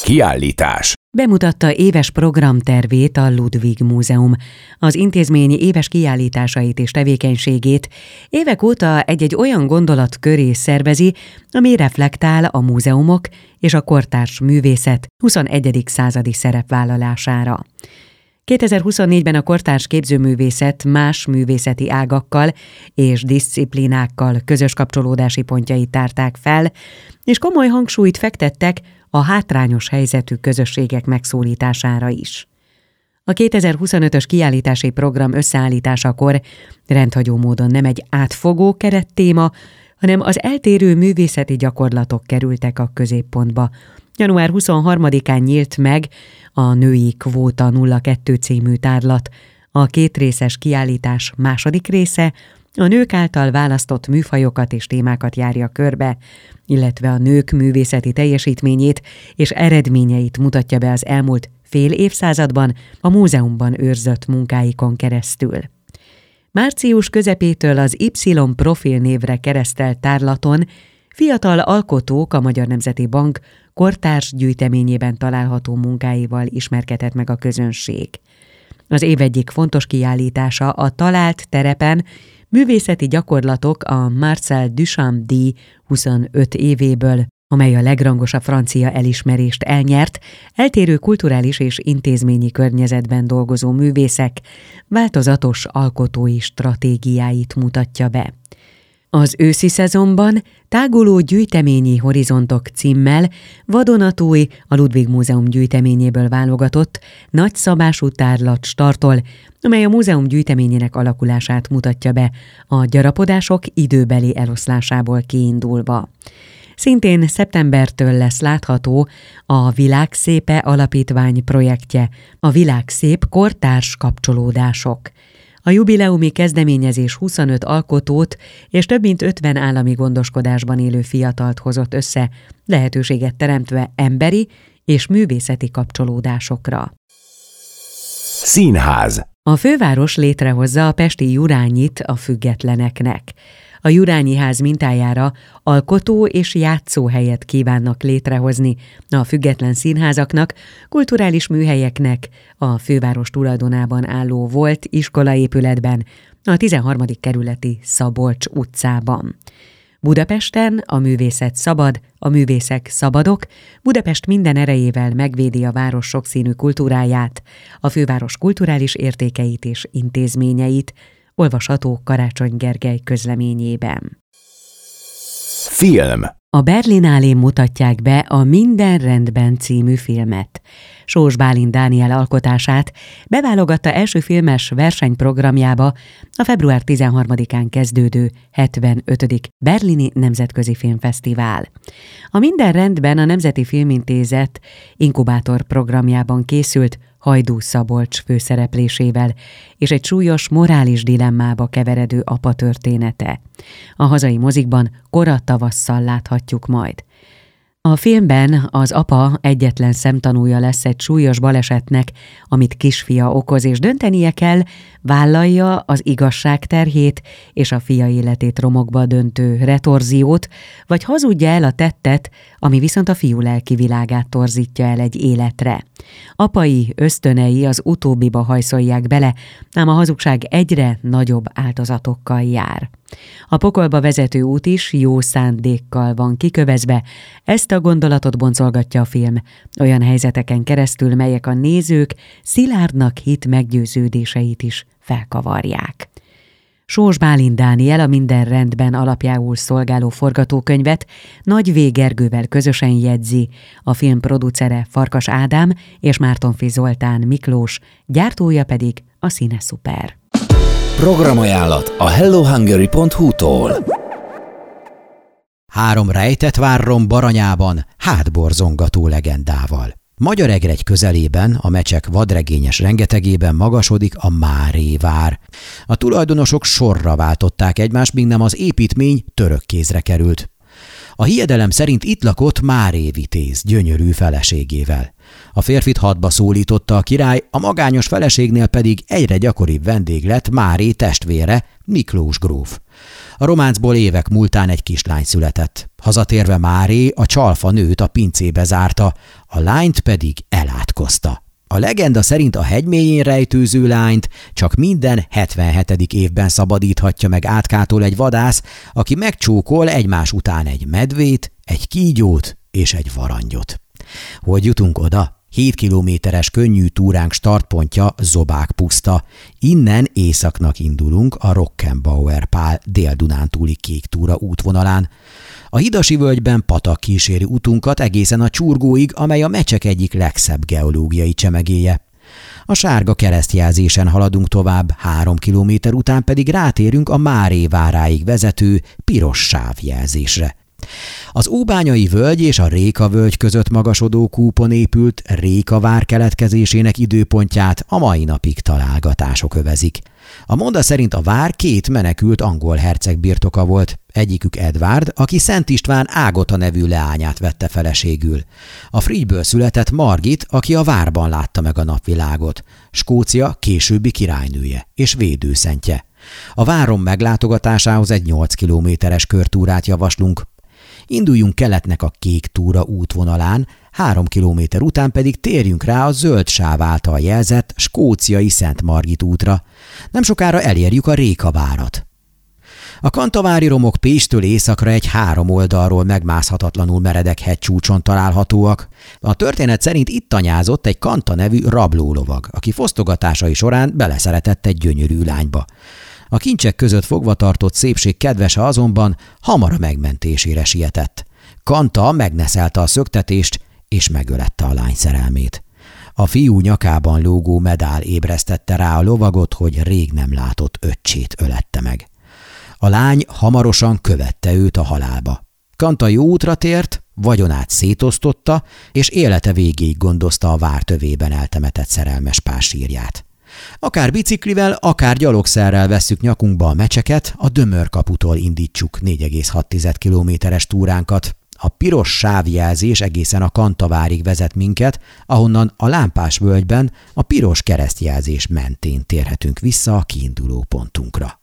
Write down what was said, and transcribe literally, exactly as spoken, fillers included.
kiállítás. Bemutatta éves programtervét a Ludwig Múzeum. Az intézmény éves kiállításait és tevékenységét évek óta egy-egy olyan gondolat köré szervezi, ami reflektál a múzeumok és a kortárs művészet huszonegyedik századi szerepvállalására. kétezer-huszonnégyben a kortárs képzőművészet más művészeti ágakkal és diszciplinákkal közös kapcsolódási pontjait tárták fel, és komoly hangsúlyt fektettek a hátrányos helyzetű közösségek megszólítására is. A kétezer-huszonötös kiállítási program összeállításakor rendhagyó módon nem egy átfogó kerettéma, hanem az eltérő művészeti gyakorlatok kerültek a középpontba. január huszonharmadikán nyílt meg a Női Kvóta nulla kettő című tárlat. A kétrészes kiállítás második része a nők által választott műfajokat és témákat járja körbe, illetve a nők művészeti teljesítményét és eredményeit mutatja be az elmúlt fél évszázadban a múzeumban őrzött munkáikon keresztül. Március közepétől az Y Profil névre keresztelt tárlaton fiatal alkotók a Magyar Nemzeti Bank kortárs gyűjteményében található munkáival ismerkedhet meg a közönség. Az év egyik fontos kiállítása a Talált terepen művészeti gyakorlatok a Marcel Duchamp-díj huszonöt évéből, amely a legrangosabb francia elismerést elnyert, eltérő kulturális és intézményi környezetben dolgozó művészek változatos alkotói stratégiáit mutatja be. Az őszi szezonban Táguló gyűjteményi horizontok címmel vadonatúj, a Ludwig Múzeum gyűjteményéből válogatott nagyszabású tárlat startol, amely a múzeum gyűjteményének alakulását mutatja be, a gyarapodások időbeli eloszlásából kiindulva. Szintén szeptembertől lesz látható a Világszépe alapítvány projektje, a Világszép kortárs kapcsolódások. A jubileumi kezdeményezés huszonöt alkotót és több mint ötven állami gondoskodásban élő fiatalt hozott össze, lehetőséget teremtve emberi és művészeti kapcsolódásokra. Színház. A főváros létrehozza a pesti Jurányit a függetleneknek. A Jurányi ház mintájára alkotó és játszóhelyet kívánnak létrehozni a független színházaknak, kulturális műhelyeknek a főváros tulajdonában álló volt iskolaépületben, a tizenharmadik kerületi Szabolcs utcában. Budapesten a művészet szabad, a művészek szabadok, Budapest minden erejével megvédi a város sokszínű kultúráját, a főváros kulturális értékeit és intézményeit, olvasható Karácsony Gergely közleményében. Film. A Berlinálé mutatják be a Minden rendben című filmet. Sós Bálint Dániel alkotását beválogatta első filmes versenyprogramjába a február tizenharmadikán kezdődő hetvenötödik Berlini Nemzetközi Filmfesztivál. A Minden rendben a Nemzeti Filmintézet inkubátor programjában készült Hajdú Szabolcs főszereplésével, és egy súlyos morális dilemmába keveredő apa története. A hazai mozikban kora tavasszal láthatjuk majd. A filmben az apa egyetlen szemtanúja lesz egy súlyos balesetnek, amit kisfia okoz, és döntenie kell, vállalja az igazság terhét és a fia életét romokba döntő retorziót, vagy hazudja el a tettet, ami viszont a fiú lelki világát torzítja el egy életre. Apai ösztönei az utóbbiba hajszolják bele, ám a hazugság egyre nagyobb áldozatokkal jár. A pokolba vezető út is jó szándékkal van kikövezve, ezt a gondolatot boncolgatja a film, olyan helyzeteken keresztül, melyek a nézők szilárdnak hit meggyőződéseit is felkavarják. Sós Bálint Dániel a Minden rendben alapjául szolgáló forgatókönyvet Nagy V. Gergővel közösen jegyzi, a film producere Farkas Ádám és Mártonffy Zoltán Miklós, gyártója pedig a Cineszuper. Programajánlat a hello hungary pont hu-tól. Három rejtett várrom Baranyában, hátborzongató legendával. Magyaregregy közelében, a Mecsek vadregényes rengetegében magasodik a Máré vár. A tulajdonosok sorra váltották egymást, míg nem az építmény török kézre került. A hiedelem szerint itt lakott Máré vitéz gyönyörű feleségével. A férfit hadba szólította a király, a magányos feleségnél pedig egyre gyakoribb vendég lett Máré testvére, Miklós gróf. A románcból évek múltán egy kislány született. Hazatérve Máré a csalfa nőt a pincébe zárta, a lányt pedig elátkozta. A legenda szerint a hegymélyén rejtőző lányt csak minden hetvenhetedik évben szabadíthatja meg átkától egy vadász, aki megcsókol egymás után egy medvét, egy kígyót és egy varangyot. Hogy jutunk oda? Hét kilométeres könnyű túránk startpontja Zobák puszta. Innen északnak indulunk a Rockenbauer Pál Dél-Dunántúli kék túra útvonalán. A Hidasi völgyben patak kíséri utunkat egészen a Csurgóig, amely a Mecsek egyik legszebb geológiai csemegéje. A sárga keresztjelzésen haladunk tovább, három kilométer után pedig rátérünk a Máré váráig vezető piros sávjelzésre. Az Óbányai völgy és a Réka völgy között magasodó kúpon épült Réka vár keletkezésének időpontját a mai napig találgatások övezik. A monda szerint a vár két menekült angol herceg birtoka volt, egyikük Edvárd, aki Szent István Ágota nevű leányát vette feleségül. A Frigyből született Margit, aki a várban látta meg a napvilágot, Skócia későbbi királynője és védőszentje. A várom meglátogatásához egy nyolc kilométeres körtúrát javaslunk. Induljunk keletnek a Kék túra útvonalán, három kilométer után pedig térjünk rá a zöld sáv által jelzett skóciai Szent Margit útra. Nem sokára elérjük a Réka várat. A kantavári romok Pécstől északra egy három oldalról megmászhatatlanul meredek hegycsúcson találhatóak. A történet szerint itt tanyázott egy Kanta nevű rablólovag, aki fosztogatásai során beleszeretett egy gyönyörű lányba. A kincsek között fogva tartott szépség kedvese azonban hamar a megmentésére sietett. Kanta megneszelte a szöktetést, és megölette a lány szerelmét. A fiú nyakában lógó medál ébresztette rá a lovagot, hogy rég nem látott öccsét ölette meg. A lány hamarosan követte őt a halálba. Kanta jó útra tért, vagyonát szétosztotta, és élete végéig gondozta a vár tövében eltemetett szerelmes pár sírját. Akár biciklivel, akár gyalogszerrel vesszük nyakunkba a Mecseket, a Dömör-kaputól indítsuk négy egész hat kilométeres túránkat. A piros sávjelzés egészen a Kantavárig vezet minket, ahonnan a Lámpás völgyben a piros keresztjelzés mentén térhetünk vissza a kiinduló pontunkra.